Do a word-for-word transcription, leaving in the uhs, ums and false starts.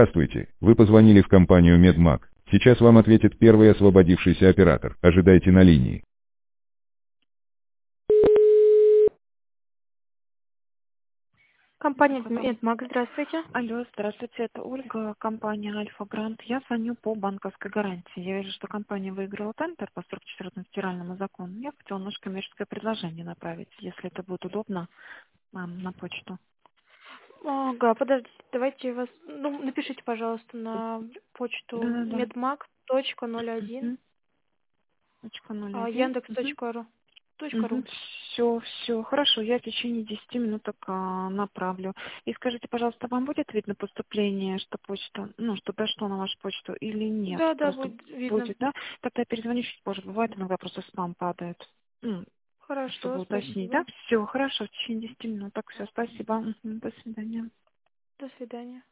Здравствуйте, вы позвонили в компанию Медмаг. Сейчас вам ответит первый освободившийся оператор. Ожидайте на линии. Компания Потом. Медмаг, здравствуйте. Алло, здравствуйте, это Ольга, компания Альфа Грант. Я звоню по банковской гарантии. Я вижу, что компания выиграла тендер по сорок четвёртому федеральному закону. Я хотела наше коммерческое предложение направить, если это будет удобно, вам на почту. Ага, подождите, давайте вас, ну, напишите, пожалуйста, на почту Да-да-да. медмаг точка ноль один Угу. Точка ноль один. яндекс Угу. точка ру. Угу. Все, все, хорошо. Я в течение десяти минуток а, направлю. И скажите, пожалуйста, вам будет видно поступление, что почта, ну, что дошло на вашу почту или нет? Да, да, Просто будет видно. будет, да? Тогда я перезвоню чуть позже. Бывает, иногда просто спам падает. М, Хорошо, Чтобы уточнить, да? спасибо. Все, хорошо, в течение десяти минут. Так, все, спасибо. Мгм. До свидания. До свидания.